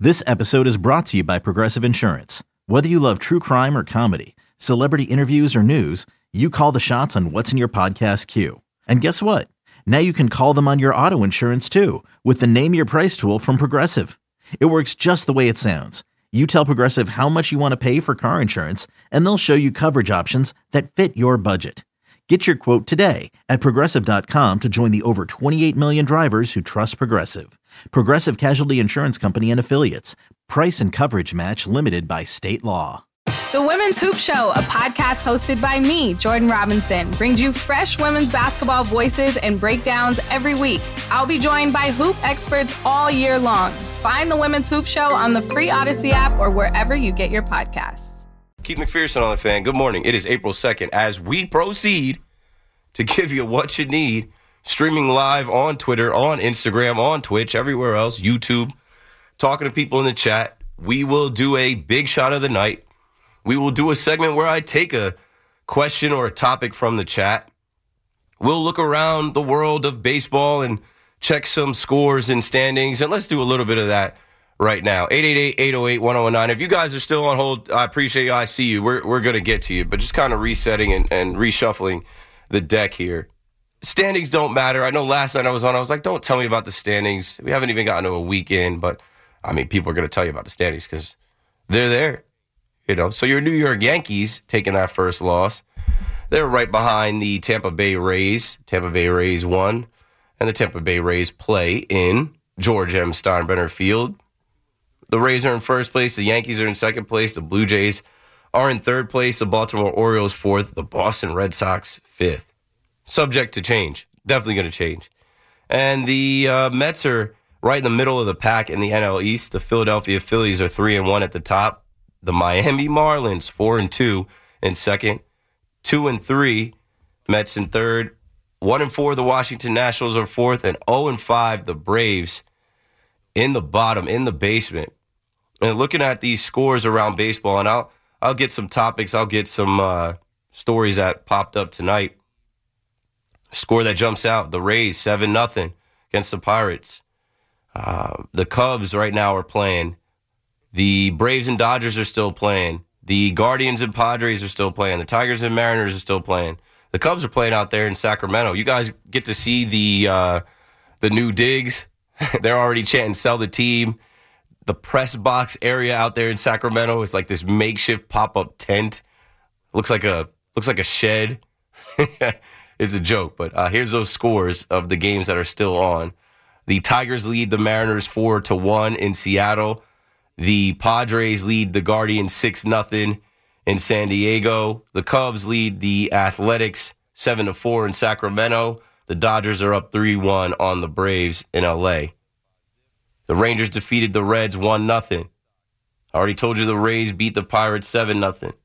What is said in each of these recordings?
This episode is brought to you by Progressive Insurance. Whether you love true crime or comedy, celebrity interviews or news, you call the shots on what's in your podcast queue. And guess what? Now you can call them on your auto insurance too with the Name Your Price tool from Progressive. It works just the way it sounds. You tell Progressive how much you want to pay for car insurance, and they'll show you coverage options that fit your budget. Get your quote today at Progressive.com to join the over 28 million drivers who trust Progressive. Progressive Casualty Insurance Company and Affiliates. Price and coverage match limited by state law. The Women's Hoop Show, a podcast hosted by me, Jordan Robinson, brings you fresh women's basketball voices and breakdowns every week. I'll be joined by hoop experts all year long. Find the Women's Hoop Show on the free Odyssey app or wherever you get your podcasts. Keith McPherson on The Fan. Good morning. It is April 2nd as we proceed to give you what you need. Streaming live on Twitter, on Instagram, on Twitch, everywhere else, YouTube. Talking to people in the chat. We will do a big shot of the night. We will do a segment where I take a question or a topic from the chat. We'll look around the world of baseball and check some scores and standings. And let's do a little bit of that right now. 888-808-1019. If you guys are still on hold, I appreciate you. I see you. We're going to get to you. But just kind of resetting and reshuffling the deck here. Standings don't matter. I know last night I was like, don't tell me about the standings. We haven't even gotten to a weekend. But, I mean, people are going to tell you about the standings because they're there. You know, so your New York Yankees taking that first loss. They're right behind the Tampa Bay Rays. Tampa Bay Rays won. And the Tampa Bay Rays play in George M. Steinbrenner Field. The Rays are in first place. The Yankees are in second place. The Blue Jays are in third place. The Baltimore Orioles fourth. The Boston Red Sox fifth. Subject to change. Definitely going to change. And the Mets are right in the middle of the pack in the NL East. The Philadelphia Phillies are 3-1 at the top. The Miami Marlins 4-2 in second. 2-3 Mets in third. 1-4 the Washington Nationals are fourth. And 0-5 the Braves in the bottom, in the basement. And looking at these scores around baseball, and I'll get some topics. I'll get some stories that popped up tonight. Score that jumps out, the Rays 7-0 against the Pirates. The Cubs right now are playing. The Braves and Dodgers are still playing. The Guardians and Padres are still playing. The Tigers and Mariners are still playing. The Cubs are playing out there in Sacramento. You guys get to see the new digs. They're already chanting, sell the team. The press box area out there in Sacramento is like this makeshift pop-up tent. Looks like a shed. It's a joke, but here's those scores of the games that are still on. The Tigers lead the Mariners 4-1 in Seattle. The Padres lead the Guardians 6-0 in San Diego. The Cubs lead the Athletics 7-4 in Sacramento. The Dodgers are up 3-1 on the Braves in LA. The Rangers defeated the Reds 1-0. I already told you the Rays beat the Pirates 7-0.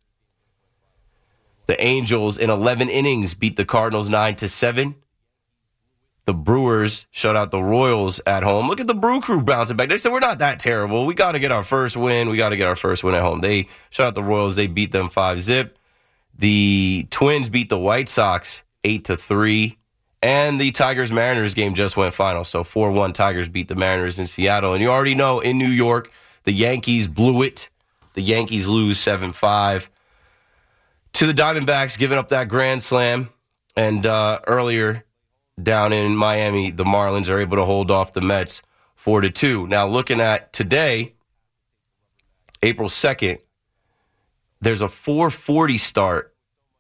The Angels in 11 innings beat the Cardinals 9-7. The Brewers shut out the Royals at home. Look at the Brew Crew bouncing back. They said, we're not that terrible. We got to get our first win. We got to get our first win at home. They shut out the Royals. They beat them 5-0. The Twins beat the White Sox 8-3. And the Tigers-Mariners game just went final. So 4-1 Tigers beat the Mariners in Seattle. And you already know in New York, the Yankees blew it. The Yankees lose 7-5 to the Diamondbacks, giving up that grand slam. And earlier down in Miami, the Marlins are able to hold off the Mets 4-2. Now, looking at today, April 2nd, there's a 4:40 start.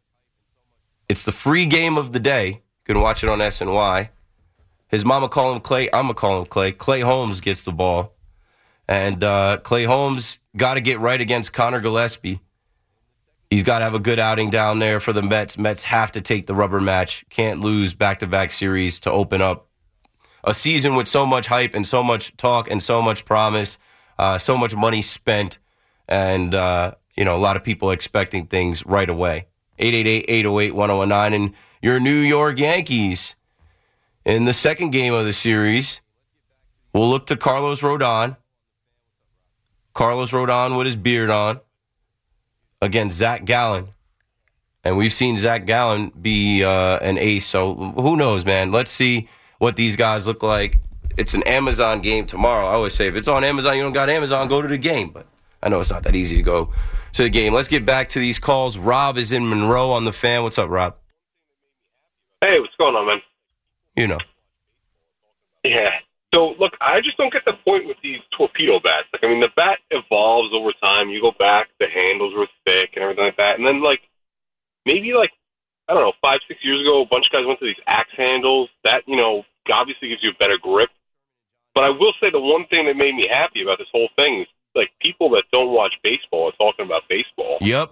It's the free game of the day. You can watch it on SNY. His mama call him Clay. I'm going to call him Clay. Clay Holmes gets the ball. And Clay Holmes got to get right against Connor Gillespie. He's got to have a good outing down there for the Mets. Mets have to take the rubber match. Can't lose back-to-back series to open up a season with so much hype and so much talk and so much promise, so much money spent, and a lot of people expecting things right away. 888-808-1019. And your New York Yankees in the second game of the series will look to Carlos Rodon. Carlos Rodon with his beard on against Zach Gallen. And we've seen Zach Gallen be an ace, so who knows, man. Let's see what these guys look like. it's an Amazon game tomorrow. I always say if it's on Amazon, you don't got Amazon, go to the game. But I know it's not that easy to go to the game. Let's get back to these calls. Rob is in Monroe on the Fan. What's up, Rob? Hey, what's going on, man? You know. Yeah. So, look, I just don't get the point with these torpedo bats. Like, I mean, the bat evolves over time. You go back, the handles were thick and everything like that. And then, like, maybe, like, I don't know, 5-6 years ago, a bunch of guys went to these axe handles. That, you know, obviously gives you a better grip. But I will say the one thing that made me happy about this whole thing is, like, people that don't watch baseball are talking about baseball. Yep.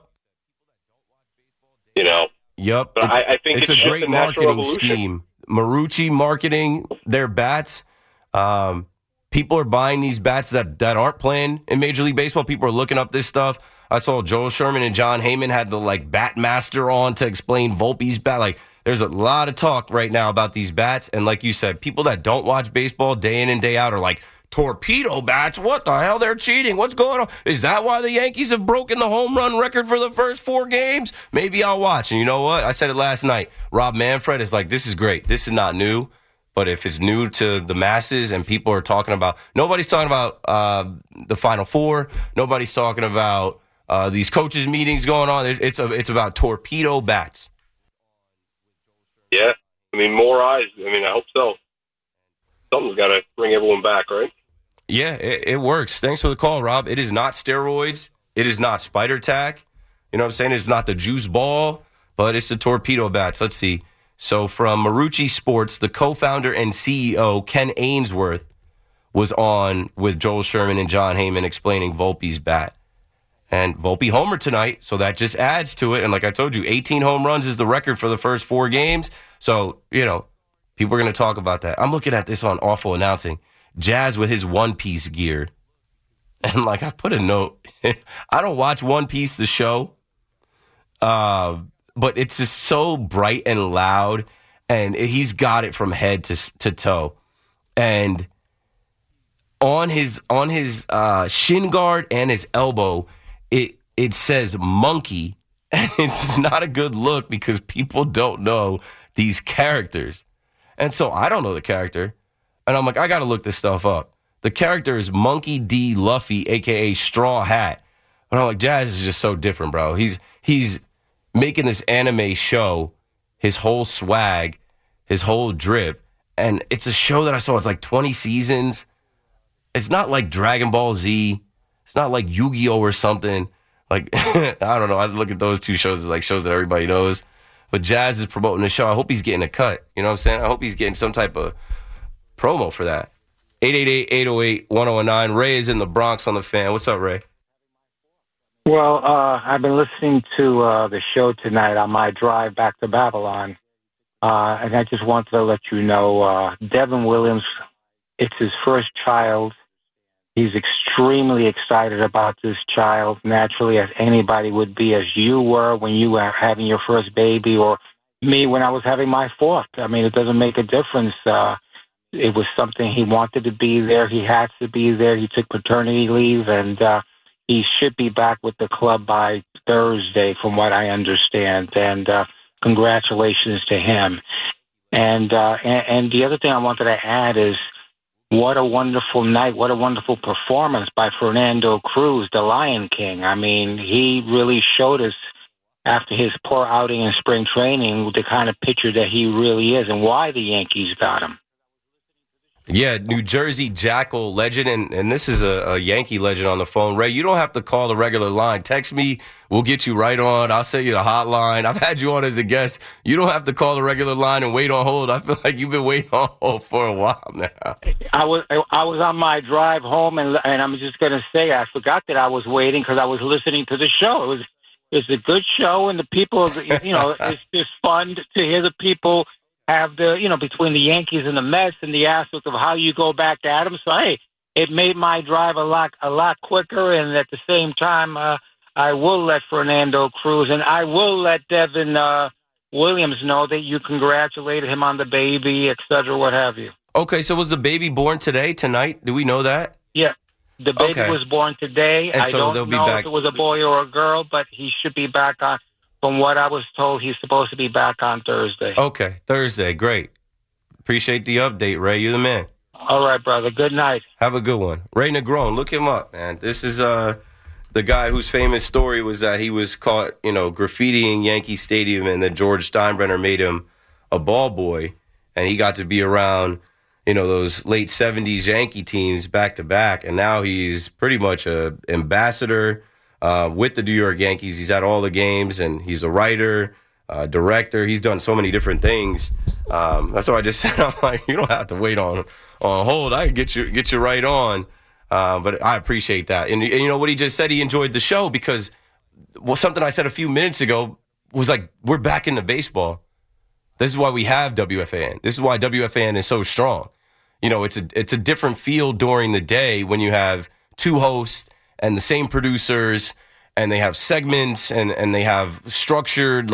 You know? Yep. But I think it's a great marketing scheme. Marucci marketing their bats. People are buying these bats that aren't playing in Major League Baseball. People are looking up this stuff. I saw Joel Sherman and John Heyman had the bat master on to explain Volpe's bat. Like, there's a lot of talk right now about these bats. And like you said, people that don't watch baseball day in and day out are like, torpedo bats? What the hell? They're cheating. What's going on? Is that why the Yankees have broken the home run record for the first 4 games? Maybe I'll watch. And you know what? I said it last night. Rob Manfred is like, this is great. This is not new. But if it's new to the masses and people are talking about, nobody's talking about the Final Four. Nobody's talking about these coaches' meetings going on. It's about torpedo bats. Yeah. I mean, more eyes. I mean, I hope so. Something's got to bring everyone back, right? Yeah, it works. Thanks for the call, Rob. It is not steroids. It is not spider tack. You know what I'm saying? It's not the juice ball, but it's the torpedo bats. Let's see. So from Marucci Sports, the co-founder and CEO, Ken Ainsworth, was on with Joel Sherman and John Heyman explaining Volpe's bat. And Volpe homered tonight, so that just adds to it. And like I told you, 18 home runs is the record for the first 4 games. So, you know, people are going to talk about that. I'm looking at this on Awful Announcing. Jazz with his One Piece gear. And, like, I put a note. I don't watch One Piece, the show. But it's just so bright and loud. And he's got it from head to toe. And on his shin guard and his elbow, it says monkey. And it's not a good look because people don't know these characters. And so I don't know the character. And I'm like, I got to look this stuff up. The character is Monkey D. Luffy, a.k.a. Straw Hat. And I'm like, Jazz is just so different, bro. He's making this anime show, his whole swag, his whole drip. And it's a show that I saw. It's like 20 seasons. It's not like Dragon Ball Z. It's not like Yu-Gi-Oh! Or something. Like, I don't know. I look at those 2 shows as like shows that everybody knows. But Jazz is promoting the show. I hope he's getting a cut. You know what I'm saying? I hope he's getting some type of promo for that. 888-808-1019. Ray is in the Bronx on the Fan. What's up, Ray? Well, I've been listening to the show tonight on my drive back to Babylon. And I just wanted to let you know, Devin Williams, it's his first child. He's extremely excited about this child, naturally, as anybody would be, as you were when you were having your first baby, or me when I was having my 4th. I mean, it doesn't make a difference. It was something he wanted to be there. He had to be there. He took paternity leave, and he should be back with the club by Thursday, from what I understand. And congratulations to him. And the other thing I wanted to add is, what a wonderful night. What a wonderful performance by Fernando Cruz, the Lion King. I mean, he really showed us, after his poor outing in spring training, the kind of pitcher that he really is and why the Yankees got him. Yeah, New Jersey Jackal legend, and this is a Yankee legend on the phone. Ray, you don't have to call the regular line. Text me. We'll get you right on. I'll send you the hotline. I've had you on as a guest. You don't have to call the regular line and wait on hold. I feel like you've been waiting on hold for a while now. I was on my drive home, and I'm just going to say I forgot that I was waiting because I was listening to the show. It's a good show, and the people, you know, it's just fun to hear the people have the, you know, between the Yankees and the Mets and the aspect of how you go back at them. So, hey, it made my drive a lot quicker. And at the same time, I will let Fernando Cruz and I will let Devin Williams know that you congratulated him on the baby, et cetera, what have you. Okay, so was the baby born tonight? Do we know that? Yeah. The baby was born today. And I so don't know if it was a boy or a girl, but he should be back on. From what I was told, he's supposed to be back on Thursday. Okay, Thursday. Great. Appreciate the update, Ray. You're the man. All right, brother. Good night. Have a good one. Ray Negron, look him up, man. This is the guy whose famous story was that he was caught, graffitiing Yankee Stadium, and then George Steinbrenner made him a ball boy, and he got to be around, those late 70s Yankee teams back to back, and now he's pretty much a ambassador with the New York Yankees. He's at all the games, and he's a writer, director. He's done so many different things. That's why I just said, I'm like, you don't have to wait on hold. I can get you right on. But I appreciate that. And you know what he just said? He enjoyed the show because something I said a few minutes ago was like, we're back into baseball. This is why we have WFAN. This is why WFAN is so strong. It's a different feel during the day when you have two hosts and the same producers, and they have segments and they have structured,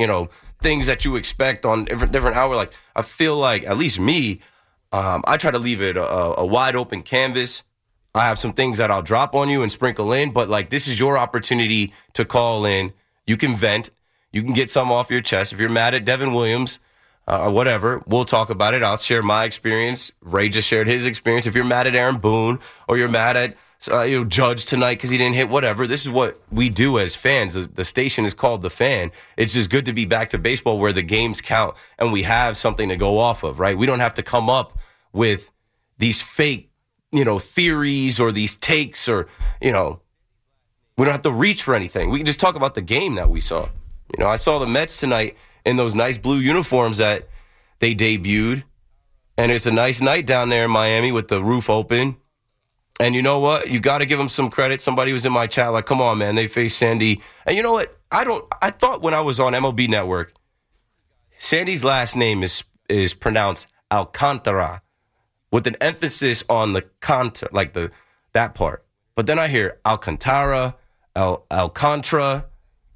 things that you expect on different hour. Like, I feel like, at least me, I try to leave it a wide open canvas. I have some things that I'll drop on you and sprinkle in, but this is your opportunity to call in. You can vent. You can get some off your chest. If you're mad at Devin Williams, or whatever, we'll talk about it. I'll share my experience. Ray just shared his experience. If you're mad at Aaron Boone, or you're mad at Judge tonight because he didn't hit whatever, this is what we do as fans. The station is called The Fan. It's just good to be back to baseball where the games count and we have something to go off of, right? We don't have to come up with these fake, theories or these takes, or, we don't have to reach for anything. We can just talk about the game that we saw. I saw the Mets tonight in those nice blue uniforms that they debuted, and it's a nice night down there in Miami with the roof open. And you know what? You got to give them some credit. Somebody was in my chat like, come on, man, they faced Sandy. And you know what? I thought when I was on MLB Network, Sandy's last name is pronounced Alcantara, with an emphasis on the contra, that part. But then I hear Alcantara, Alcantara.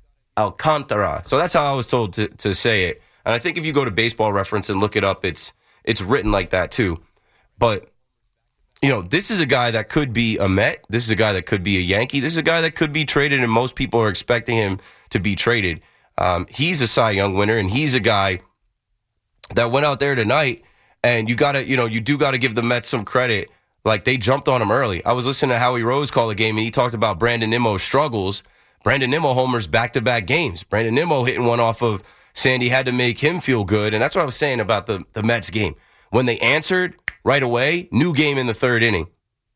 So that's how I was told to say it. And I think if you go to Baseball Reference and look it up, it's written like that too. But, this is a guy that could be a Met. This is a guy that could be a Yankee. This is a guy that could be traded, and most people are expecting him to be traded. He's a Cy Young winner, and he's a guy that went out there tonight. And you do gotta give the Mets some credit. Like, they jumped on him early. I was listening to Howie Rose call the game, and he talked about Brandon Nimmo's struggles. Brandon Nimmo homers back-to-back games. Brandon Nimmo hitting one off of Sandy had to make him feel good. And that's what I was saying about the Mets game. When they answered right away, new game in the third inning.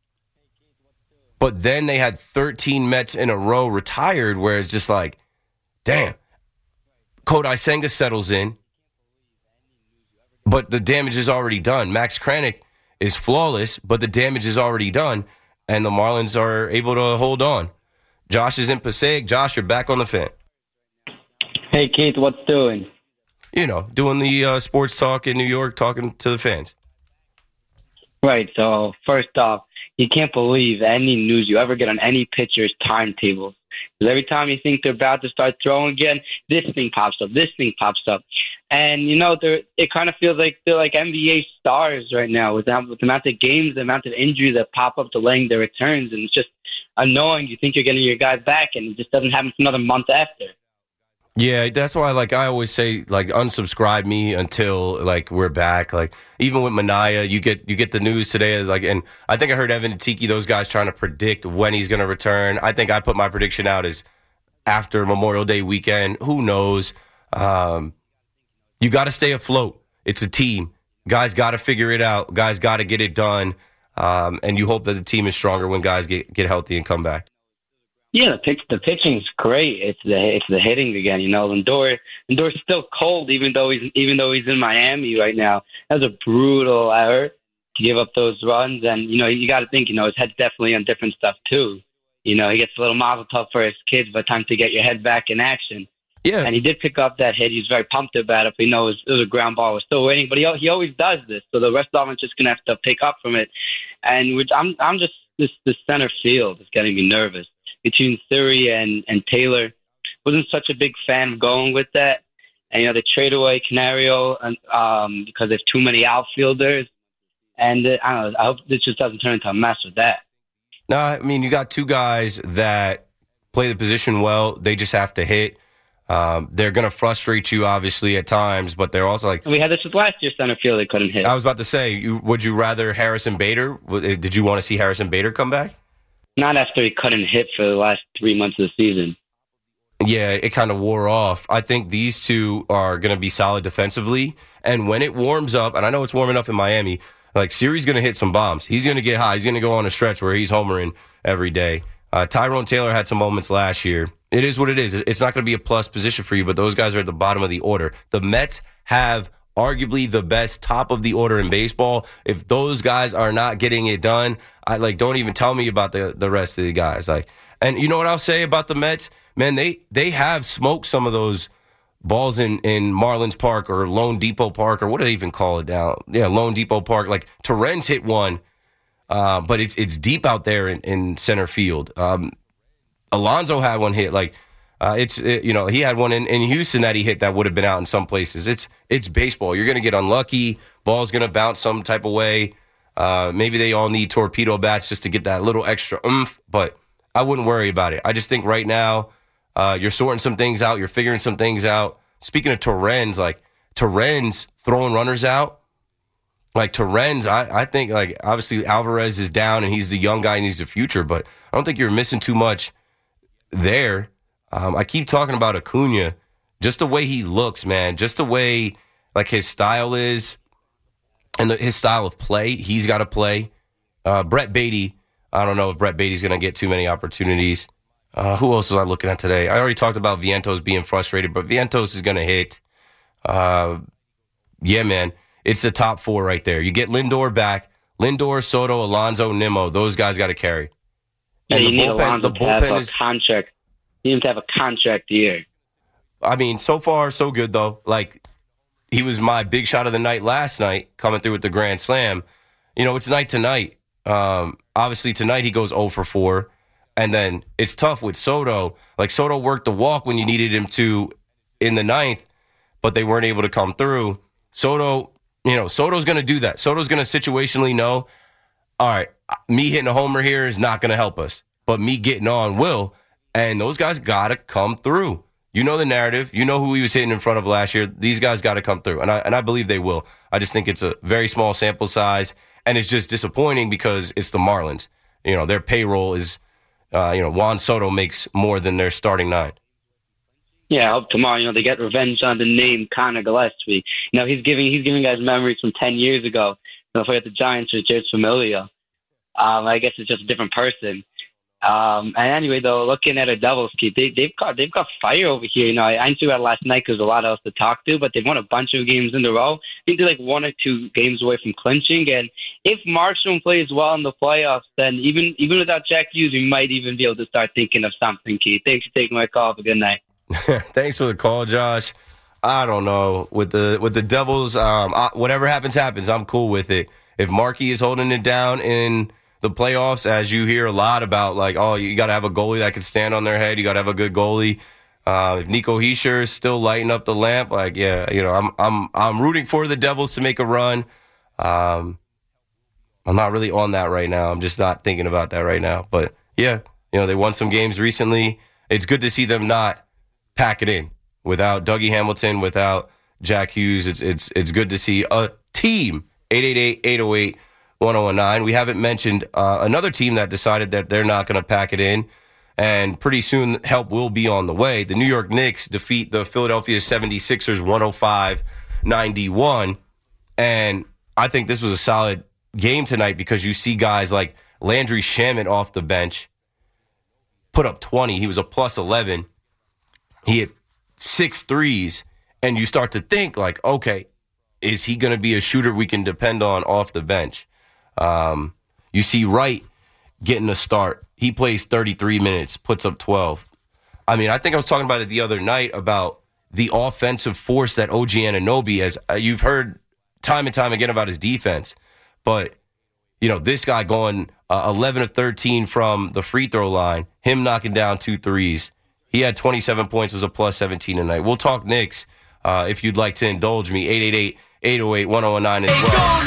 But then they had 13 Mets in a row retired, where it's just like, damn. Kodai Senga settles in, but the damage is already done. Max Kranick is flawless, but the damage is already done, and the Marlins are able to hold on. Josh is in Passaic. Josh, you're back on the Fan. Hey, Keith, what's doing? Doing the sports talk in New York, talking to the fans. Right, so first off, you can't believe any news you ever get on any pitcher's timetables. Because every time you think they're about to start throwing again, this thing pops up. And, it kind of feels like they're like NBA stars right now with the amount of games, the amount of injuries that pop up delaying their returns. And it's just annoying. You think you're getting your guy back, and it just doesn't happen for another month after. Yeah, that's why, I always say, unsubscribe me until, we're back. Even with Minaya, you get the news today, and I think I heard Evan and Tiki, those guys trying to predict when he's going to return. I think I put my prediction out as after Memorial Day weekend. Who knows? You got to stay afloat. It's a team. Guys got to figure it out. Guys got to get it done. And you hope that the team is stronger when guys get healthy and come back. Yeah, the pitching's great. It's the hitting again. Lindor's still cold, even though he's in Miami right now. That was a brutal effort to give up those runs, and you got to think his head's definitely on different stuff too. He gets a little mazel tov for his kids by the time to get your head back in action. Yeah, and he did pick up that hit. He was very pumped about it, but it was a ground ball. We're still waiting, but he always does this. So the rest of them just gonna have to pick up from it. And I'm just this center field is getting me nervous. Between Siri and Taylor, wasn't such a big fan of going with that. And they trade away Canario because there's too many outfielders. And I don't know. I hope this just doesn't turn into a mess with that. No, you got two guys that play the position well. They just have to hit. They're going to frustrate you, obviously, at times, but they're also like... We had this with last year's center field they couldn't hit. I was about to say, would you rather Harrison Bader? Did you want to see Harrison Bader come back? Not after he couldn't hit for the last 3 months of the season. Yeah, it kind of wore off. I think these two are going to be solid defensively, and when it warms up, and I know it's warming up in Miami, like Siri's going to hit some bombs. He's going to get high. He's going to go on a stretch where he's homering every day. Tyrone Taylor had some moments last year. It is what it is. It's not going to be a plus position for you, but those guys are at the bottom of the order. The Mets have arguably the best top of the order in baseball. If those guys are not getting it done, don't even tell me about the rest of the guys. And you know what I'll say about the Mets? Man, they have smoked some of those balls in Marlins Park or Lone Depot Park, or what do they even call it now? Yeah, Lone Depot Park. Like Torrens hit one, but it's deep out there in center field. Alonso had one hit. He had one in Houston that he hit that would have been out in some places. It's baseball. You're going to get unlucky. Ball's going to bounce some type of way. Maybe they all need torpedo bats just to get that little extra oomph, but I wouldn't worry about it. I just think right now you're sorting some things out. You're figuring some things out. Speaking of Torrens, Torrens throwing runners out. Torrens, I think, obviously Alvarez is down and he's the young guy and he's the future, but I don't think you're missing too much there. I keep talking about Acuna, just the way he looks, man, just the way his style is and his style of play. He's got to play. Brett Beatty, I don't know if Brett Beatty's going to get too many opportunities. Who else was I looking at today? I already talked about Vientos being frustrated, but Vientos is going to hit. Yeah, man, it's the top four right there. You get Lindor back. Lindor, Soto, Alonso, Nimmo, those guys got to carry. Yeah, and you need Alonso to have a contract. You need to have a contract year. I mean, so far, so good, though. He was my big shot of the night last night, coming through with the grand slam. It's night to night. Obviously, tonight he goes 0 for 4. And then it's tough with Soto. Soto worked the walk when you needed him to in the ninth, but they weren't able to come through. Soto's going to do that. Soto's going to situationally know, all right, me hitting a homer here is not going to help us, but me getting on will. And those guys got to come through. You know the narrative. You know who he was hitting in front of last year. These guys got to come through, and I believe they will. I just think it's a very small sample size, and it's just disappointing because it's the Marlins. Their payroll is, Juan Soto makes more than their starting nine. Yeah, I hope tomorrow, they get revenge on the name Conor Gillespie. He's giving guys memories from 10 years ago. For the Giants with James Familia. I guess it's just a different person. And anyway, though, looking at a Devils keep, they've got fire over here. I didn't see that last night because there's a lot else to talk to, but they've won a bunch of games in a row. I think they're 1 or 2 games away from clinching. And if Markstrom plays well in the playoffs, then even without Jack Hughes, we might even be able to start thinking of something, Keith. Thanks for taking my call. Have a good night. Thanks for the call, Josh. I don't know. With the Devils, whatever happens, I'm cool with it. If Markey is holding it down in the playoffs, as you hear a lot about, you got to have a goalie that can stand on their head. You got to have a good goalie. If Nico Hischier is still lighting up the lamp, I'm rooting for the Devils to make a run. I'm not really on that right now. I'm just not thinking about that right now. But yeah, they won some games recently. It's good to see them not pack it in without Dougie Hamilton, without Jack Hughes. It's good to see a team. 888-808-1019. We haven't mentioned another team that decided that they're not going to pack it in, and pretty soon help will be on the way. The New York Knicks defeat the Philadelphia 76ers 105-91, and I think this was a solid game tonight because you see guys like Landry Shamet off the bench put up 20. He was a plus 11. He hit 6 threes, and you start to think okay, is he going to be a shooter we can depend on off the bench? You see Wright getting a start. He plays 33 minutes, puts up 12. I mean, I think I was talking about it the other night about the offensive force that OG Anunoby has. You've heard time and time again about his defense. But, this guy going 11 of 13 from the free throw line, him knocking down 2 threes. He had 27 points, was a plus 17 tonight. We'll talk Knicks if you'd like to indulge me. 888-808-1019 as well.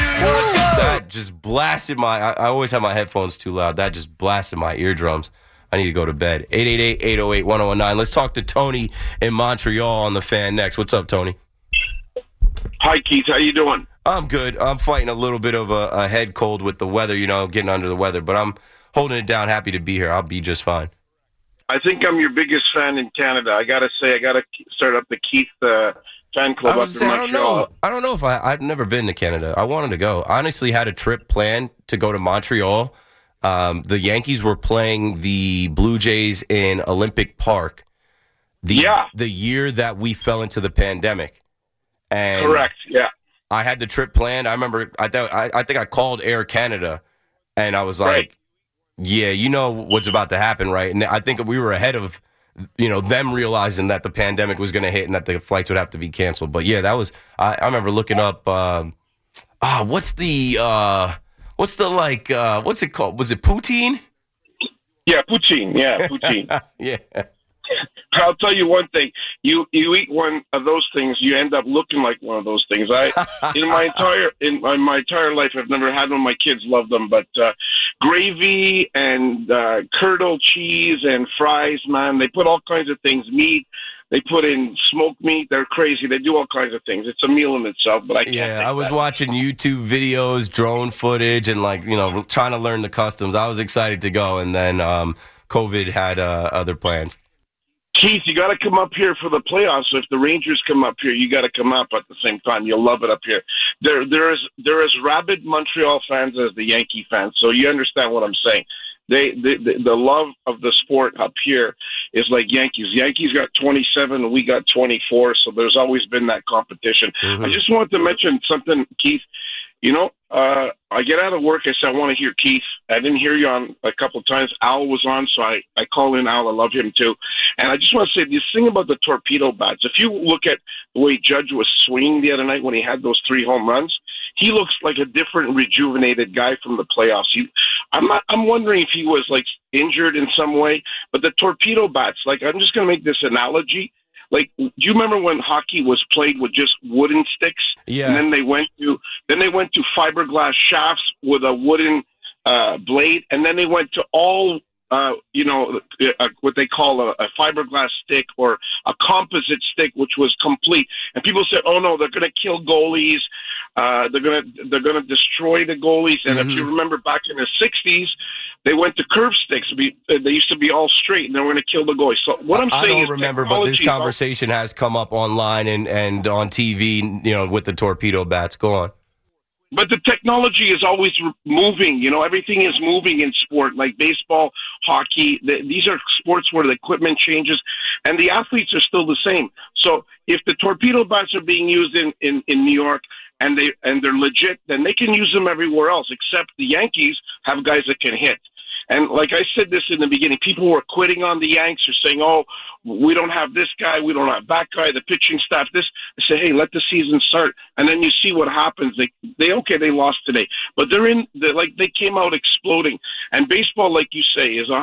That just blasted I always have my headphones too loud. That just blasted my eardrums. I need to go to bed. 888-808-1019. Let's talk to Tony in Montreal on the Fan next. What's up, Tony? Hi, Keith. How you doing? I'm good. I'm fighting a little bit of a head cold with the weather, getting under the weather, but I'm holding it down. Happy to be here. I'll be just fine. I think I'm your biggest fan in Canada. I got to say, I got to start up the Keith fan club up in Montreal. I don't know if I've never been to Canada. I wanted to go. I honestly had a trip planned to go to Montreal. The Yankees were playing the Blue Jays in Olympic Park the year that we fell into the pandemic. And correct, yeah. I had the trip planned. I remember I think I called Air Canada, and I was like, yeah, you know what's about to happen, right? And I think we were ahead of them realizing that the pandemic was going to hit and that the flights would have to be canceled. But yeah, that was I remember looking up what's it called? Was it poutine? Yeah, poutine. Yeah, poutine. Yeah. I'll tell you one thing. You eat one of those things, you end up looking like one of those things. In my entire life, I've never had one. My kids love them, but gravy and curdled cheese and fries, man, they put all kinds of things. Meat, they put in smoked meat. They're crazy. They do all kinds of things. It's a meal in itself, but I can't. Yeah, I was watching YouTube videos, drone footage, and trying to learn the customs. I was excited to go, and then COVID had other plans. Keith, you got to come up here for the playoffs. So if the Rangers come up here, you got to come up at the same time. You'll love it up here. They're as rabid Montreal fans as the Yankee fans. So you understand what I'm saying. The love of the sport up here is like Yankees. Yankees got 27, we got 24. So there's always been that competition. Mm-hmm. I just wanted to mention something, Keith. I get out of work. I said, I want to hear Keith. I didn't hear you on a couple of times. Al was on, so I call in Al. I love him too. And I just want to say this thing about the torpedo bats. If you look at the way Judge was swinging the other night when he had those 3 home runs, he looks like a different, rejuvenated guy from the playoffs. I'm wondering if he was injured in some way. But the torpedo bats, I'm just going to make this analogy. Do you remember when hockey was played with just wooden sticks? Yeah. And then they went to fiberglass shafts with a wooden blade, and then they went to all what they call a fiberglass stick or a composite stick, which was complete. And people said, "Oh no, they're going to kill goalies. They're going to destroy the goalies." And if you remember back in the '60s, they went to curve sticks. They used to be all straight, and they were going to kill the goalies. So what I'm saying is, I don't remember, but this conversation has come up online and on TV, with the torpedo bats. Go on. But the technology is always moving. Everything is moving in sport, like baseball, hockey. These are sports where the equipment changes, and the athletes are still the same. So if the torpedo bats are being used in New York and they're legit, then they can use them everywhere else, except the Yankees have guys that can hit. And like I said this in the beginning, people were quitting on the Yanks or saying, "Oh, we don't have this guy, we don't have that guy, the pitching staff, this." I say, "Hey, let the season start." And then you see what happens. They lost today. But they came out exploding. And baseball, like you say, is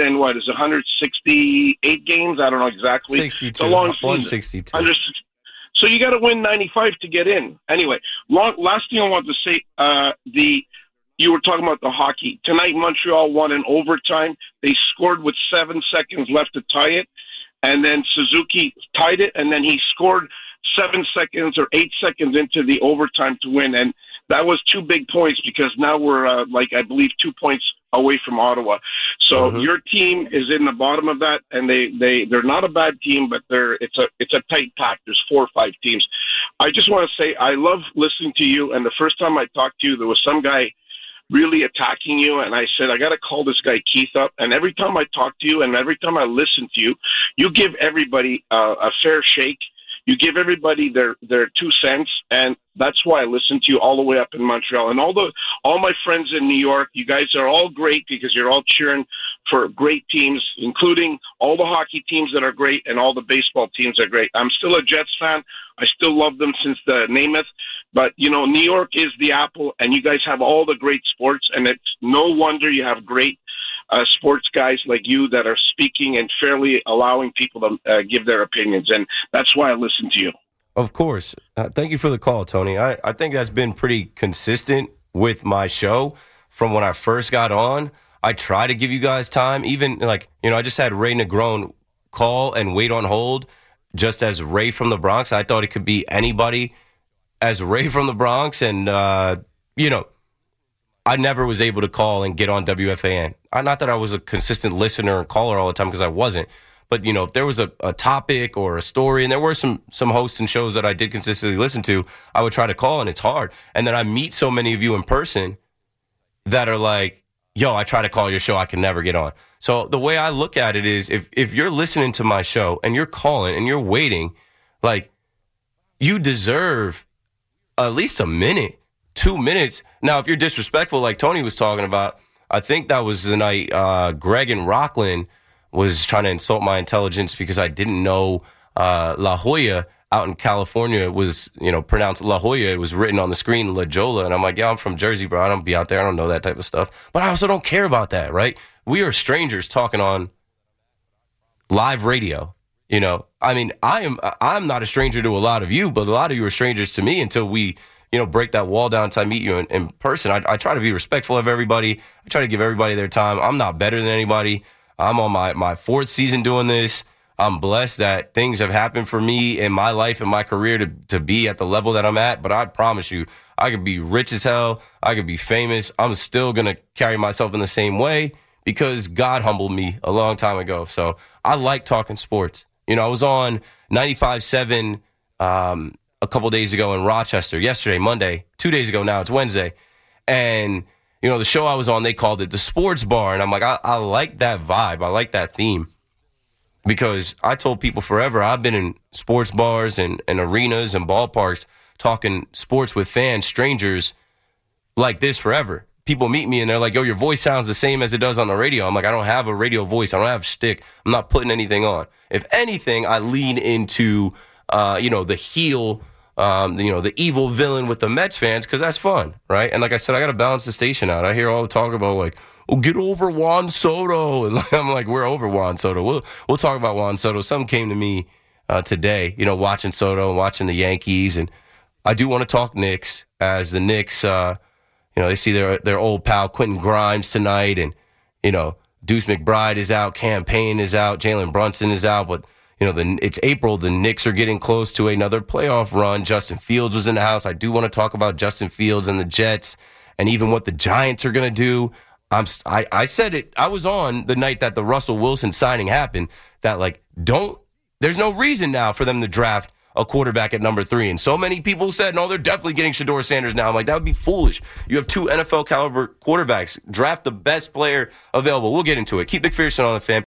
168 games? I don't know exactly. 62. It's a long season. 162. So you got to win 95 to get in. Anyway, last thing I want to say, you were talking about the hockey. Tonight, Montreal won in overtime. They scored with 7 seconds left to tie it. And then Suzuki tied it, and then he scored 7 seconds or 8 seconds into the overtime to win. And that was 2 big points because now we're, I believe, 2 points away from Ottawa. So your team is in the bottom of that, and they're not a bad team, but it's a tight pack. There's 4 or 5 teams. I just want to say I love listening to you, and the first time I talked to you, there was some guy really attacking you, and I said, I got to call this guy Keith up. And every time I talk to you and every time I listen to you, you give everybody a fair shake. You give everybody their 2 cents, and that's why I listen to you all the way up in Montreal. And all my friends in New York, you guys are all great because you're all cheering for great teams, including all the hockey teams that are great and all the baseball teams are great. I'm still a Jets fan. I still love them since the Namath. But, New York is the apple, and you guys have all the great sports, and it's no wonder you have great sports guys like you that are speaking and fairly allowing people to give their opinions. And that's why I listen to you. Of course. Thank you for the call, Tony. I think that's been pretty consistent with my show from when I first got on. I try to give you guys time. Even like, I just had Ray Negron call and wait on hold just as Ray from the Bronx. I thought it could be anybody as Ray from the Bronx. And, I never was able to call and get on WFAN. Not that I was a consistent listener and caller all the time, because I wasn't. But, if there was a topic or a story, and there were some hosts and shows that I did consistently listen to, I would try to call, and it's hard. And then I meet so many of you in person that are like, yo, I try to call your show, I can never get on. So the way I look at it is, if you're listening to my show and you're calling and you're waiting, like, you deserve at least a minute, 2 minutes. Now, if you're disrespectful, like Tony was talking about, I think that was the night Greg and Rockland was trying to insult my intelligence because I didn't know La Jolla out in California was, pronounced La Jolla. It was written on the screen, La Jolla. And I'm like, yeah, I'm from Jersey, bro. I don't be out there. I don't know that type of stuff. But I also don't care about that, right? We are strangers talking on live radio. I mean, I'm not a stranger to a lot of you, but a lot of you are strangers to me until we, break that wall down until I meet you in person. I try to be respectful of everybody. I try to give everybody their time. I'm not better than anybody. I'm on my fourth season doing this. I'm blessed that things have happened for me in my life and my career to be at the level that I'm at. But I promise you, I could be rich as hell. I could be famous. I'm still going to carry myself in the same way because God humbled me a long time ago. So I like talking sports. I was on 95.7 a couple days ago in Rochester, yesterday, Monday, 2 days ago now, it's Wednesday. And, the show I was on, they called it the Sports Bar. And I'm like, I like that vibe. I like that theme. Because I told people forever, I've been in sports bars and arenas and ballparks talking sports with fans, strangers like this forever. People meet me and they're like, yo, your voice sounds the same as it does on the radio. I'm like, I don't have a radio voice. I don't have shtick. I'm not putting anything on. If anything, I lean into, the heel, the evil villain with the Mets fans because that's fun, right? And like I said, I got to balance the station out. I hear all the talk about like, oh, get over Juan Soto. And I'm like, we're over Juan Soto. We'll talk about Juan Soto. Something came to me today, watching Soto and watching the Yankees. And I do want to talk Knicks as the Knicks, they see their old pal Quentin Grimes tonight. And, Deuce McBride is out. Cam Payne is out. Jalen Brunson is out. But, it's April. The Knicks are getting close to another playoff run. Justin Fields was in the house. I do want to talk about Justin Fields and the Jets and even what the Giants are going to do. I said it. I was on the night that the Russell Wilson signing happened that there's no reason now for them to draft a quarterback at number 3. And so many people said, no, they're definitely getting Shedeur Sanders now. I'm like, that would be foolish. You have 2 NFL caliber quarterbacks. Draft the best player available. We'll get into it. Keith McPherson on the fan.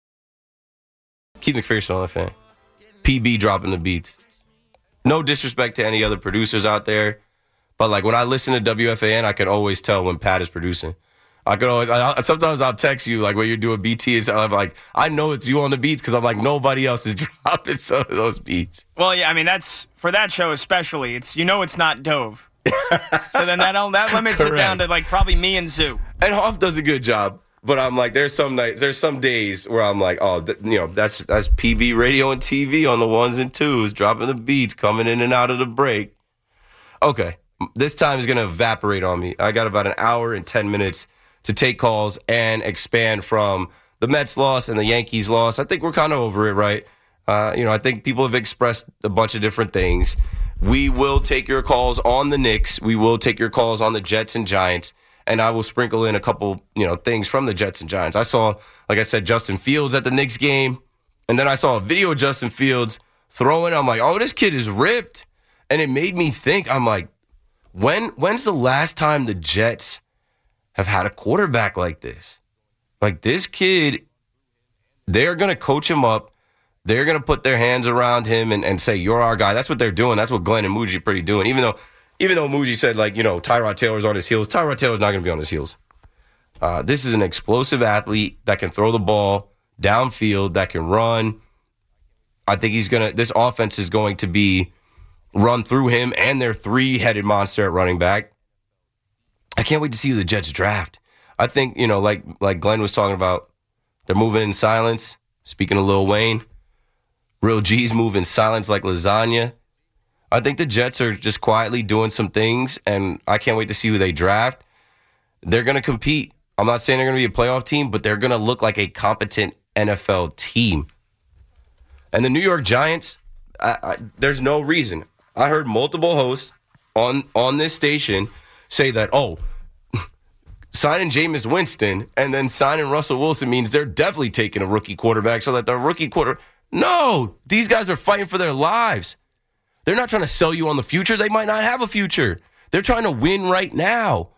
Keith McPherson on the fan. PB dropping the beats. No disrespect to any other producers out there. But when I listen to WFAN, I can always tell when Pat is producing. Sometimes I'll text you when you're doing BT and stuff. I'm like, I know it's you on the beats because I'm like, nobody else is dropping some of those beats. Well, yeah, I mean, that's for that show especially. It's it's not Dove. So then that limits it down to probably me and Zoo. And Hoff does a good job, but I'm like, there's some days where I'm like, oh, that's PB radio and TV on the 1s and 2s, dropping the beats, coming in and out of the break. Okay, this time is gonna evaporate on me. I got about an hour and 10 minutes to take calls and expand from the Mets loss and the Yankees loss. I think we're kind of over it, right? I think people have expressed a bunch of different things. We will take your calls on the Knicks. We will take your calls on the Jets and Giants. And I will sprinkle in a couple, things from the Jets and Giants. I saw, like I said, Justin Fields at the Knicks game. And then I saw a video of Justin Fields throwing. I'm like, oh, this kid is ripped. And it made me think, I'm like, when's the last time the Jets have had a quarterback like this? Like this kid, they're going to coach him up. They're going to put their hands around him and say, you're our guy. That's what they're doing. That's what Glenn and Muji are pretty doing. Even though Muji said, Tyrod Taylor's on his heels, Tyrod Taylor's not going to be on his heels. This is an explosive athlete that can throw the ball downfield, that can run. I think this offense is going to be run through him and their 3-headed monster at running back. I can't wait to see who the Jets draft. I think, like Glenn was talking about, they're moving in silence. Speaking of Lil Wayne, Real G's move in silence like lasagna. I think the Jets are just quietly doing some things, and I can't wait to see who they draft. They're going to compete I'm not saying they're going to be a playoff team, but they're going to look like a competent NFL team. And the New York Giants, there's no reason. I heard multiple hosts on this station say that, signing Jameis Winston and then signing Russell Wilson means they're definitely taking a rookie quarterback so that the rookie No, these guys are fighting for their lives. They're not trying to sell you on the future. They might not have a future. They're trying to win right now.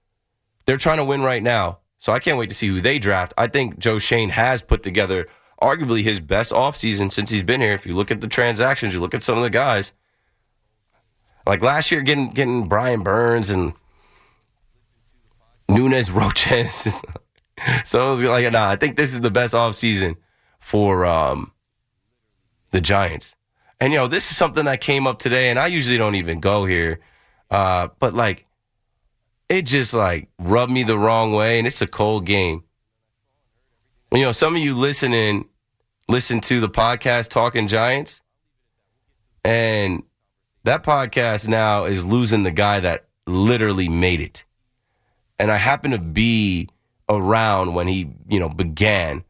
So I can't wait to see who they draft. I think Joe Schoen has put together arguably his best offseason since he's been here. If you look at the transactions, you look at some of the guys. Like last year, getting Brian Burns and Nunez Roches. So I think this is the best offseason for the Giants. And, this is something that came up today, and I usually don't even go here. But, it just, rubbed me the wrong way, and it's a cold game. Some of you listen to the podcast Talking Giants, and that podcast now is losing the guy that literally made it. And I happen to be around when he, began.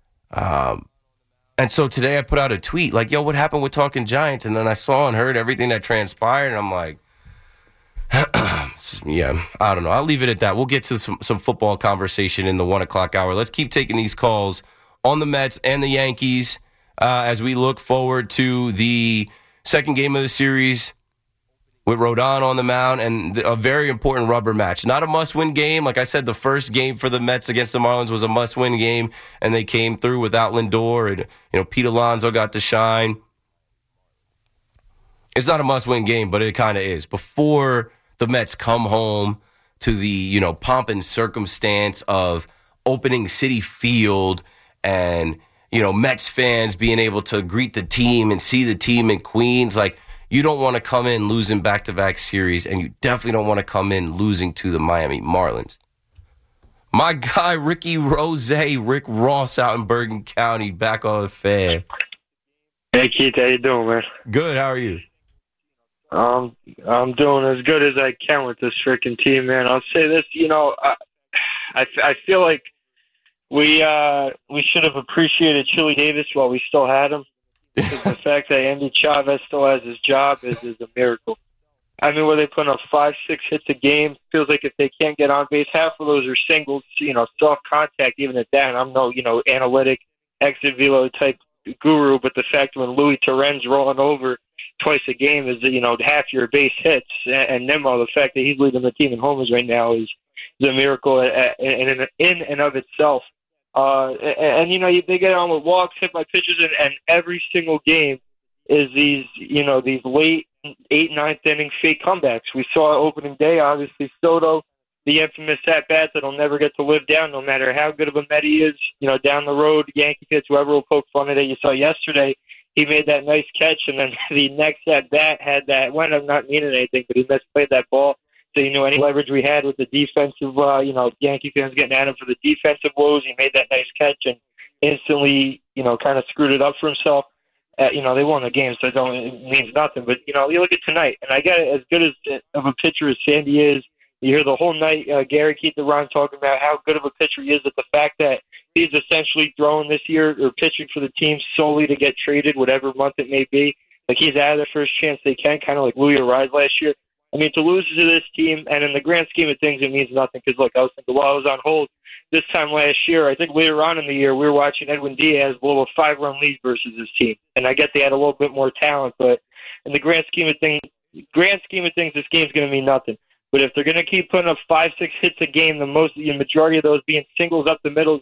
And so today I put out a tweet what happened with Talking Giants? And then I saw and heard everything that transpired, and I'm like, yeah, I don't know. I'll leave it at that. We'll get to some football conversation in the 1 o'clock hour. Let's keep taking these calls on the Mets and the Yankees as we look forward to the second game of the series with Rodon on the mound and a very important rubber match. Not a must-win game. Like I said, the first game for the Mets against the Marlins was a must-win game, and they came through without Lindor, and Pete Alonso got to shine. It's not a must-win game, but it kind of is. Before the Mets come home to the, pomp and circumstance of opening Citi Field and, Mets fans being able to greet the team and see the team in Queens, you don't want to come in losing back-to-back series, and you definitely don't want to come in losing to the Miami Marlins. My guy, Rick Ross out in Bergen County, back on the fan. Hey, Keith, how you doing, man? Good, how are you? I'm doing as good as I can with this freaking team, man. I'll say this, I feel like we should have appreciated Chili Davis while we still had him. Because the fact that Andy Chavez still has his job is a miracle. I mean, where they put up 5-6 hits a game, feels like if they can't get on base, half of those are singles, soft contact, even at that. And I'm no, analytic, exit velo type guru, but the fact when Louis Torrens rolling over twice a game is, half your base hits. And Nimmo, the fact that he's leading the team in homers right now is a miracle in and of itself. They get on with walks, hit by pitches, and every single game is these late 8th, 9th inning fake comebacks. We saw opening day, obviously, Soto, the infamous at-bats that'll never get to live down, no matter how good of a Met he is, down the road, Yankee fans, whoever will poke fun at it. You saw yesterday, he made that nice catch, and then the next at-bat had that, wound up not meaning anything, but he misplayed that ball. So, any leverage we had with the defensive, Yankee fans getting at him for the defensive woes, he made that nice catch and instantly, kind of screwed it up for himself. They won the game, so it means nothing. But, you look at tonight, and I got it, as good of a pitcher as Sandy is. You hear the whole night Gary Keith Ron talking about how good of a pitcher he is, but the fact that he's essentially throwing this year or pitching for the team solely to get traded, whatever month it may be. He's out of the first chance they can, kind of like Louis Arise last year. I mean, to lose to this team, and in the grand scheme of things, it means nothing. Because, I was thinking while I was on hold this time last year, I think later on in the year, we were watching Edwin Diaz blow a 5-run lead versus his team. And I get they had a little bit more talent, but in the grand scheme of things, this game's going to mean nothing. But if they're going to keep putting up 5-6 hits a game, the majority of those being singles up the middle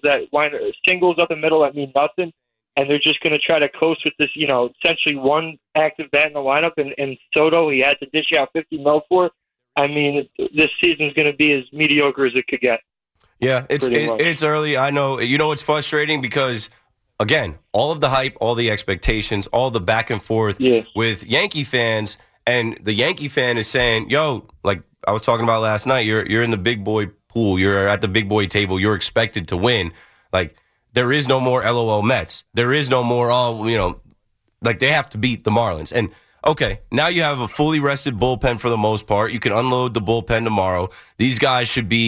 that mean nothing, and they're just going to try to coast with this, essentially one active bat in the lineup, and Soto, he had to dish out 50 mil for. I mean, this season's going to be as mediocre as it could get. Yeah, it's early. I know. It's frustrating because, again, all of the hype, all the expectations, all the back and forth with Yankee fans, and the Yankee fan is saying, yo, like I was talking about last night, you're in the big boy pool, you're at the big boy table, you're expected to win. There is no more LOL Mets. There is no more, they have to beat the Marlins. And, okay, now you have a fully rested bullpen for the most part. You can unload the bullpen tomorrow. These guys should be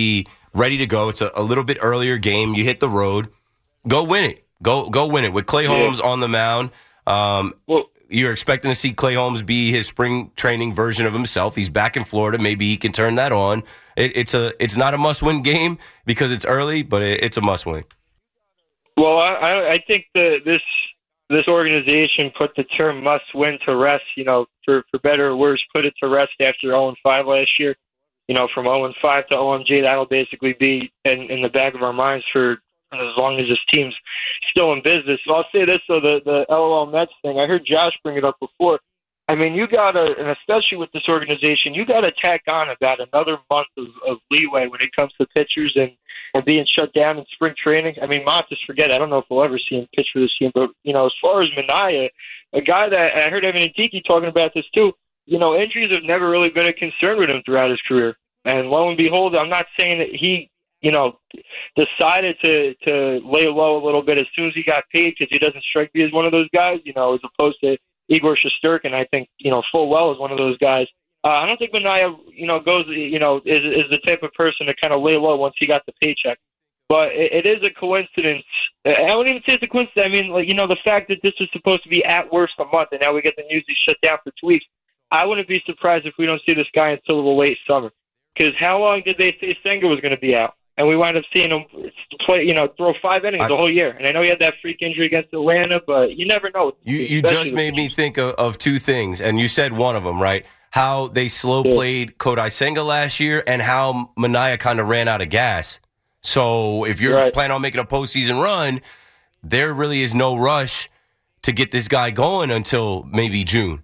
ready to go. It's a little bit earlier game. You hit the road. Go win it. Go win it. With Clay Holmes on the mound, you're expecting to see Clay Holmes be his spring training version of himself. He's back in Florida. Maybe he can turn that on. It's not a must-win game because it's early, but it's a must-win. Well, I think this organization put the term "must-win" to rest. For better or worse, put it to rest after 0-5 last year. From 0-5 to OMG, that'll basically be in the back of our minds for as long as this team's still in business. So I'll say this, so the LOL Mets thing, I heard Josh bring it up before. I mean, you got to, and especially with this organization, you got to tack on about another month of leeway when it comes to pitchers and being shut down in spring training. I mean, Montes, forget it. I don't know if we'll ever see him pitch for this team, but, as far as Minaya, a guy that I heard Evan and Tiki talking about this too, injuries have never really been a concern with him throughout his career. And lo and behold, I'm not saying that he, decided to lay low a little bit as soon as he got paid because he doesn't strike me as one of those guys, as opposed to Igor Shesterkin, I think, full well is one of those guys. I don't think Minaya, goes, is the type of person to kind of lay low once he got the paycheck. But it is a coincidence. I wouldn't even say it's a coincidence. I mean, the fact that this was supposed to be at worst a month and now we get the news he's shut down for 2 weeks, I wouldn't be surprised if we don't see this guy until the late summer. Because how long did they say Senga was going to be out? And we wound up seeing him play, throw 5 innings the whole year. And I know he had that freak injury against Atlanta, but you never know. You just made me think of two things, and you said one of them, right? How they slow-played Kodai Senga last year and how Minaya kind of ran out of gas. So if you're planning on making a postseason run, there really is no rush to get this guy going until maybe June.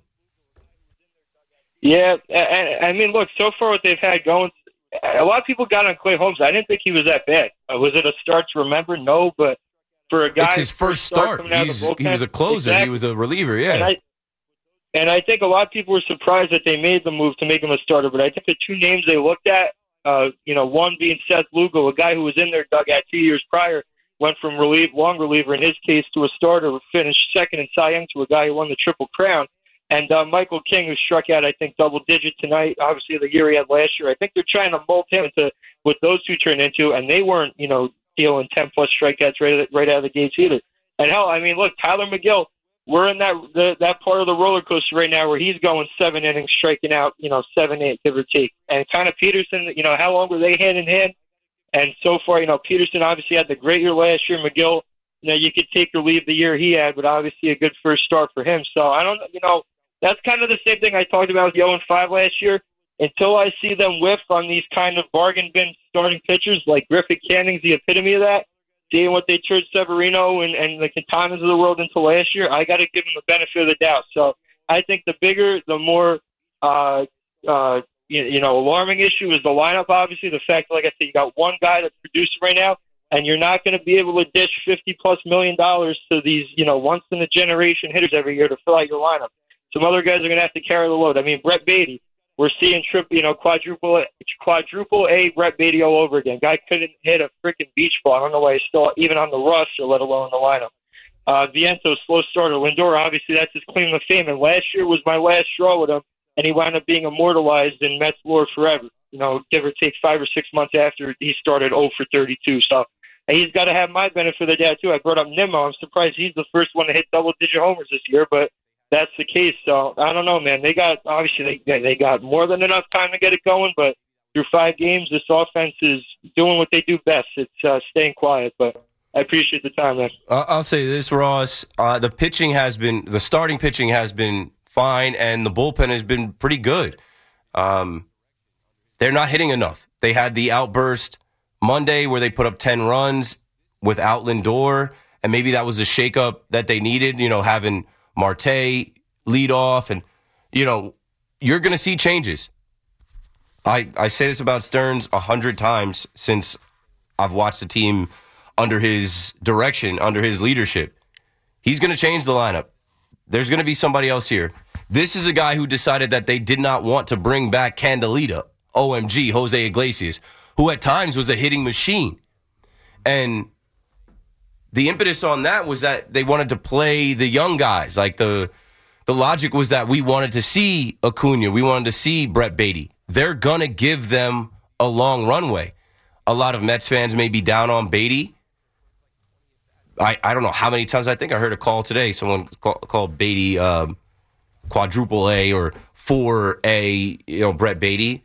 Yeah, I mean, look, so far what they've had going, a lot of people got on Clay Holmes. I didn't think he was that bad. Was it a start to remember? No, but for a guy... It's his first start. He was a closer. Exactly. He was a reliever, yeah. And I think a lot of people were surprised that they made the move to make him a starter, but I think the two names they looked at, one being Seth Lugo, a guy who was in their dugout 2 years prior, went from long reliever in his case to a starter, finished second in Cy Young to a guy who won the Triple Crown. And Michael King, who struck out, I think, double-digit tonight, obviously the year he had last year. I think they're trying to mold him into what those two turned into, and they weren't, dealing 10-plus strikeouts right out of the gates either. And hell, I mean, look, Tyler McGill, we're in that part of the roller coaster right now where he's going 7 innings, striking out, 7-8, give or take. And kind of Peterson, how long were they hand in hand? And so far, Peterson obviously had the great year last year. McGill, you could take or leave the year he had, but obviously a good first start for him. So I don't, that's kind of the same thing I talked about with 0-5 last year. Until I see them whiff on these kind of bargain bin starting pitchers like Griffin Canning's the epitome of that, seeing what they turned Severino and the Quintanas of the world into last year, I got to give them the benefit of the doubt. So I think the bigger, the more, alarming issue is the lineup, obviously. The fact, like I said, you got one guy that's producing right now, and you're not going to be able to dish $50+ million to these, once-in-a-generation hitters every year to fill out your lineup. Some other guys are going to have to carry the load. I mean, Brett Beatty, we're seeing quadruple A Brett Beatty all over again. Guy couldn't hit a freaking beach ball. I don't know why he's still even on the roster, let alone the lineup. Vientos, slow starter. Lindor, obviously, that's his claim to fame. And last year was my last straw with him, and he wound up being immortalized in Mets lore forever. Give or take 5 or 6 months after he started 0 for 32. So he's got to have my benefit of the doubt, too. I brought up Nimmo. I'm surprised he's the first one to hit double-digit homers this year, but that's the case. So I don't know, man. They got more than enough time to get it going, but through 5 games, this offense is doing what they do best. It's staying quiet, but I appreciate the time, man. I'll say this, Ross. The starting pitching has been fine, and the bullpen has been pretty good. They're not hitting enough. They had the outburst Monday where they put up 10 runs without Lindor, and maybe that was a shakeup that they needed, having Marte lead off, and, you're going to see changes. I say this about Stearns 100 times since I've watched the team under his direction, under his leadership. He's going to change the lineup. There's going to be somebody else here. This is a guy who decided that they did not want to bring back Candelita, OMG, Jose Iglesias, who at times was a hitting machine. And the impetus on that was that they wanted to play the young guys. Like the logic was that we wanted to see Acuna. We wanted to see Brett Beatty. They're going to give them a long runway. a lot of Mets fans may be down on Beatty. I don't know how many times. I think I heard a call today. Someone called Beatty quadruple A or 4A, Brett Beatty.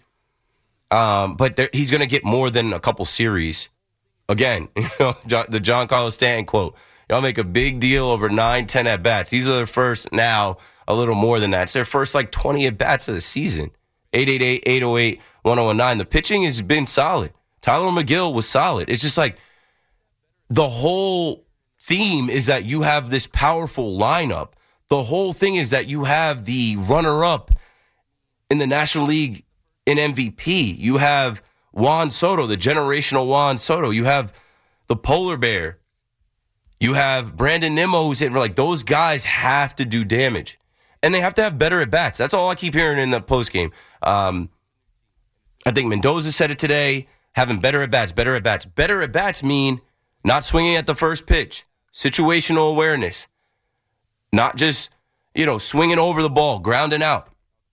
But he's going to get more than a couple series. Again, the John Carlos Stanton quote, y'all make a big deal over 9-10 at-bats. These are their first now, a little more than that. It's their first 20 at-bats of the season. 888-808-1019. The pitching has been solid. Tyler McGill was solid. It's just the whole theme is that you have this powerful lineup. The whole thing is that you have the runner-up in the National League in MVP. You have Juan Soto, the generational Juan Soto. You have the polar bear. You have Brandon Nimmo who's hitting. Those guys have to do damage. And they have to have better at-bats. That's all I keep hearing in the postgame. I think Mendoza said it today, having better at-bats, better at-bats. Better at-bats mean not swinging at the first pitch, situational awareness, not just, swinging over the ball, grounding out.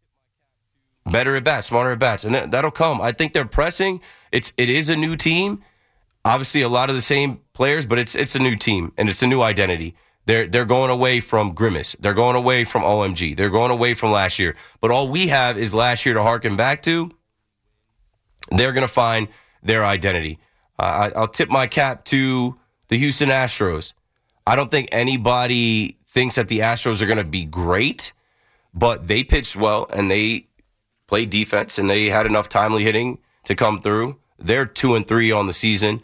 Better at-bats, smarter at-bats, and that'll come. I think they're pressing. It is a new team. Obviously, a lot of the same players, but it's a new team, and it's a new identity. They're going away from Grimace. They're going away from OMG. They're going away from last year. But all we have is last year to harken back to. They're going to find their identity. I'll tip my cap to the Houston Astros. I don't think anybody thinks that the Astros are going to be great, but they pitched well, and they played defense, and they had enough timely hitting to come through. They're 2-3 on the season.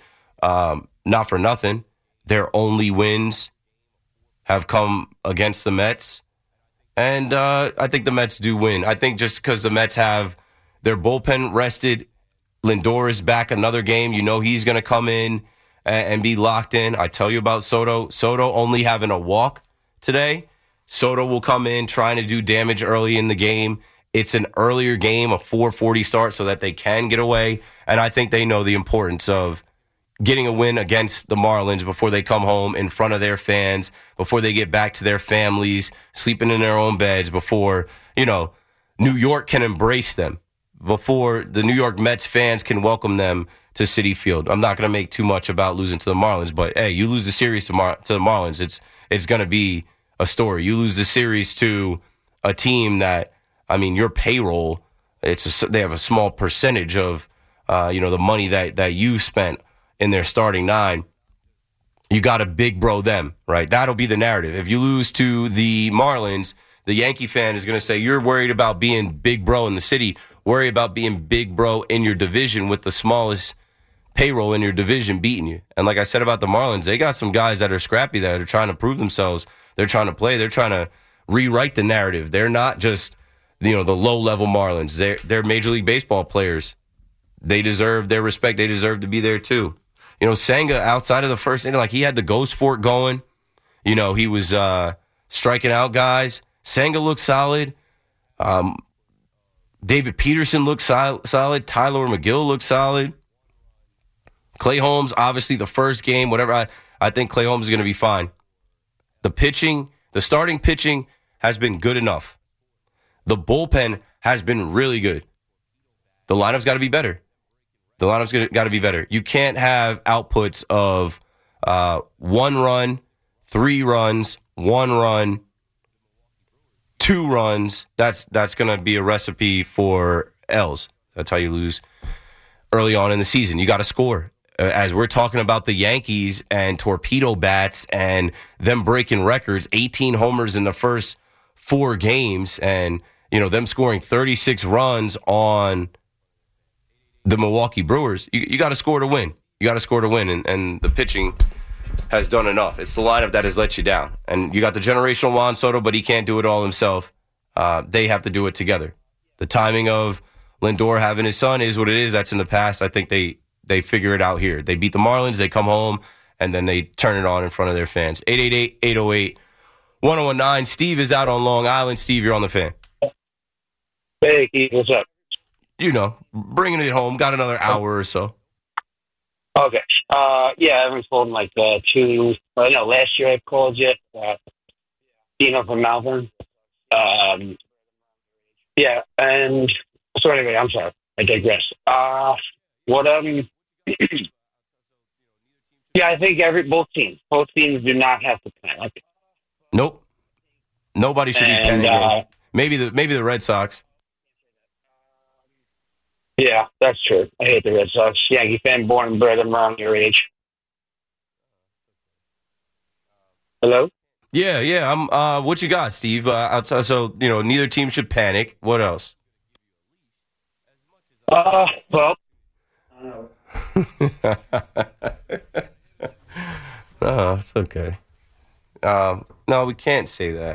Not for nothing. Their only wins have come against the Mets. And I think the Mets do win. I think just because the Mets have their bullpen rested, Lindor is back another game. He's going to come in and be locked in. I tell you about Soto. Soto only having a walk today. Soto will come in trying to do damage early in the game. It's an earlier game, a 4:40 start, so that they can get away. And I think they know the importance of getting a win against the Marlins before they come home in front of their fans, before they get back to their families, sleeping in their own beds, before, New York can embrace them, before the New York Mets fans can welcome them to Citi Field. I'm not going to make too much about losing to the Marlins, but, hey, you lose the series to the Marlins, it's going to be a story. You lose the series to a team that, your payroll, they have a small percentage of, the money that you spent in their starting nine. You got to big bro them, right? That'll be the narrative. If you lose to the Marlins, the Yankee fan is going to say, you're worried about being big bro in the city. Worry about being big bro in your division with the smallest payroll in your division beating you. And like I said about the Marlins, they got some guys that are scrappy, that are trying to prove themselves. They're trying to play. They're trying to rewrite the narrative. They're not just, the low-level Marlins. They're Major League Baseball players. They deserve their respect. They deserve to be there too. Senga, outside of the first inning, he had the ghost fort going. He was striking out guys. Senga looked solid. David Peterson looked solid. Tyler McGill looked solid. Clay Holmes, obviously the first game, whatever. I think Clay Holmes is going to be fine. The starting pitching has been good enough. The bullpen has been really good. The lineup's got to be better. You can't have outputs of 1 run, 3 runs, 1 run, 2 runs. That's going to be a recipe for L's. That's how you lose early on in the season. You got to score. As we're talking about the Yankees and torpedo bats and them breaking records, 18 homers in the first 4 games, and them scoring 36 runs on the Milwaukee Brewers. You got to score to win. And the pitching has done enough. It's the lineup that has let you down. And you got the generational Juan Soto, but he can't do it all himself. They have to do it together. The timing of Lindor having his son is what it is. That's in the past. I think they figure it out here. They beat the Marlins, they come home, and then they turn it on in front of their fans. 888-808-1019. Steve is out on Long Island. Steve, you're on the Fan. Hey, Keith, what's up? Bringing it home. Got another hour or so. Okay. I haven't called in last year I called you. Dino from Malvern. And so anyway, I'm sorry. I digress. Yeah, I think both teams do not have to panic. Nope. Nobody should be panicking. Maybe the Red Sox. Yeah, that's true. I hate the Red Sox. Yankee fan, born and bred. I'm around your age. Hello? Yeah. I'm. What you got, Steve? Outside, so neither team should panic. What else? Well. No, it's okay. No, we can't say that.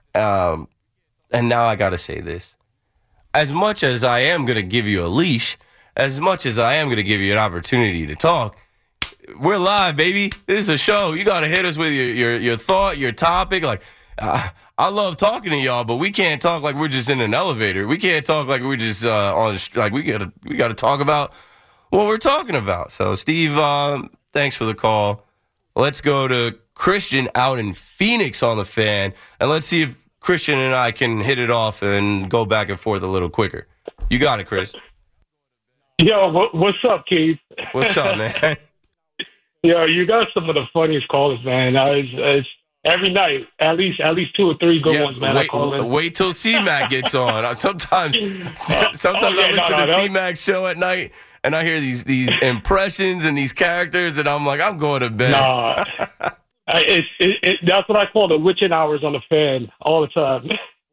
And now I got to say this. As much as I am going to give you a leash, as much as I am going to give you an opportunity to talk, we're live, baby. This is a show. You got to hit us with your thought, your topic. Like, I love talking to y'all, but we can't talk like we're just in an elevator. We can't talk like we're just we got to talk about what we're talking about. So, Steve, thanks for the call. Let's go to Christian out in Phoenix on the Fan, and let's see if Christian and I can hit it off and go back and forth a little quicker. You got it, Chris. Yo, what's up, Keith? What's up, man? Yo, you got some of the funniest callers, man. It's every night, at least 2 or 3 good ones, man. Wait till C-Mac gets on. Sometimes I listen to C-Mac's show at night, and I hear these impressions and these characters, and I'm like, I'm going to bed. Nah. That's what I call the witching hours on the Fan all the time.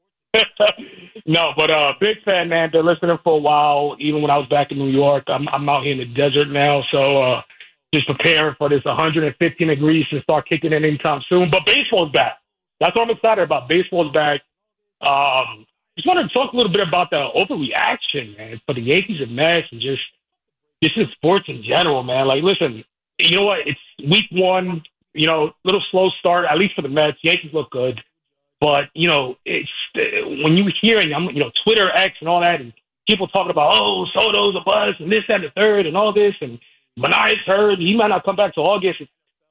No, but big fan, man. Been listening for a while, even when I was back in New York. I'm out here in the desert now, so just preparing for this 115 degrees to start kicking in anytime soon. But baseball's back. That's what I'm excited about. Baseball's back. Just wanted to talk a little bit about the overreaction, man, for the Yankees and Mets and just in sports in general, man. Like, listen, you know what? It's week 1. Little slow start, at least for the Mets. Yankees look good. But, it's when you hear, Twitter, X, and all that, and people talking about, Soto's a buzz, and this, that, and the third, and all this, and Manaea's hurt, he might not come back till August.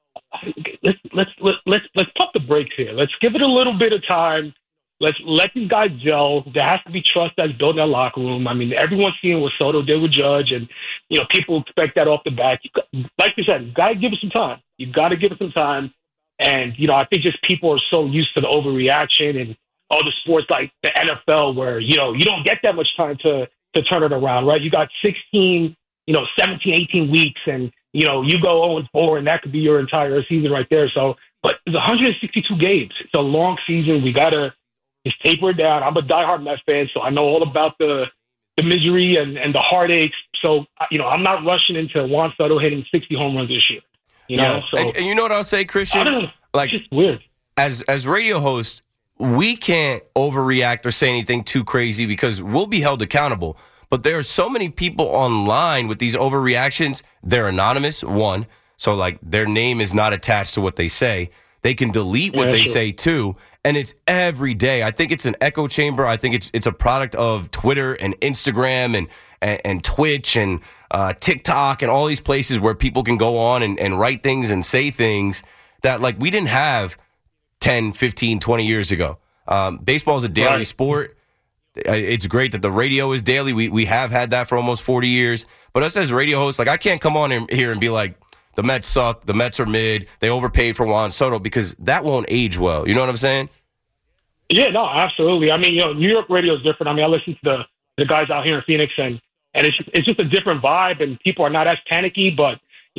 Let's pump the brakes here. Let's give it a little bit of time. Let's let these guys gel. There has to be trust that's built in that locker room. I mean, everyone's seeing what Soto did with Judge, and people expect that off the bat. Like you said, you got to give it some time. You got to give it some time. And I think just people are so used to the overreaction and all the sports like the NFL, where you don't get that much time to turn it around, right? You got 16, 17, 18 weeks, and you go 0-4, and that could be your entire season right there. So, but it's 162 games. It's a long season. We gotta just taper it down. I'm a diehard Mets fan, so I know all about the misery and the heartaches. So, I'm not rushing into Juan Soto hitting 60 home runs this year. So, and you know what I'll say, Christian? I don't know. Like, it's just weird. As radio hosts, we can't overreact or say anything too crazy because we'll be held accountable. But there are so many people online with these overreactions. They're anonymous, one. So, like, their name is not attached to what they say. They can delete what they say, too. And it's every day. I think it's an echo chamber. I think it's a product of Twitter and Instagram and Twitch and TikTok and all these places where people can go on and write things and say things that, like, we didn't have 10, 15, 20 years ago. Baseball is a daily sport. It's great that the radio is daily. We have had that for almost 40 years. But us as radio hosts, like, I can't come on here and be like, the Mets suck, the Mets are mid, they overpaid for Juan Soto, because that won't age well. You know what I'm saying? Yeah, no, absolutely. I mean, New York radio is different. I mean, I listen to the guys out here in Phoenix, and it's just a different vibe, and people are not as panicky, but,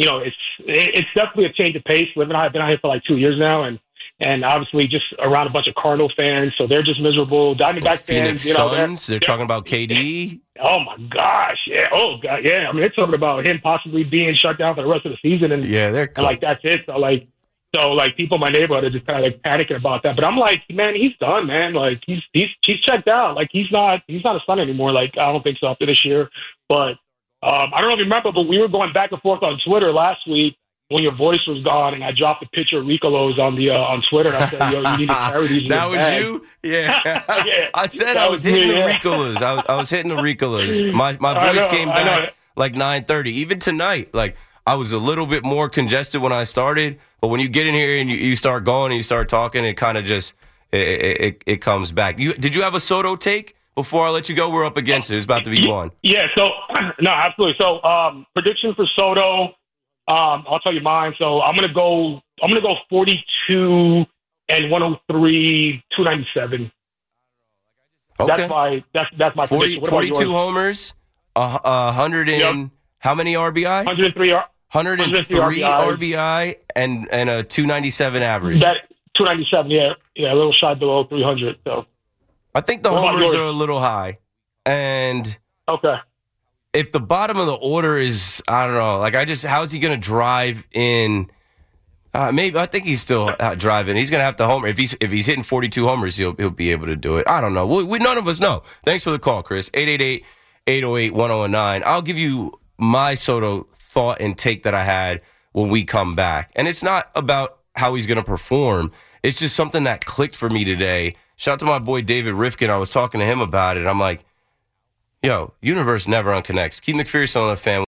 it's definitely a change of pace. I've been out here for like 2 years now, and obviously just around a bunch of Cardinal fans, so they're just miserable. Diamondback Phoenix fans, Suns, they're talking about KD. Oh my gosh, yeah. Oh god, yeah. I mean, they're talking about him possibly being shut down for the rest of the season, and they're cool. And like that's it. So people in my neighborhood are just kind of like panicking about that. But I'm like, man, he's done, man. Like he's checked out. Like he's not a Sun anymore. Like I don't think so after this year. But I don't know if you remember, but we were going back and forth on Twitter last week when your voice was gone, and I dropped a picture of Ricolos on Twitter, and I said, "Yo, you need to carry these." That was bag. You? Yeah. Yeah. I said I was hitting the Ricolos. I was hitting the Ricolos. My voice came back like 9:30. Even tonight, like I was a little bit more congested when I started, but when you get in here and you start going and you start talking, it kind of just it comes back. Did you have a Soto take before I let you go? We're up against it. It's about to be one. Yeah, so, no, absolutely. So, prediction for Soto, I'll tell you mine. So, I'm going to go 42 and 103, 297. Okay. That's my 40, prediction. 42 homers, 100 and how many RBI? 103 RBI and a 297 average. That 297, yeah, a little shy below 300. So I think the homers are a little high, and okay, if the bottom of the order is, I don't know, like how is he going to drive in? Maybe I think he's still driving. He's going to have to homer if he's hitting 42 homers. He'll be able to do it. I don't know. We none of us know. Thanks for the call, Chris. 888-808-1019. I'll give you my Soto thought and take that I had when we come back, and it's not about how he's going to perform. It's just something that clicked for me today. Shout out to my boy David Rifkin. I was talking to him about it. I'm like, yo, universe never unconnects. Keith McPherson on the Fan.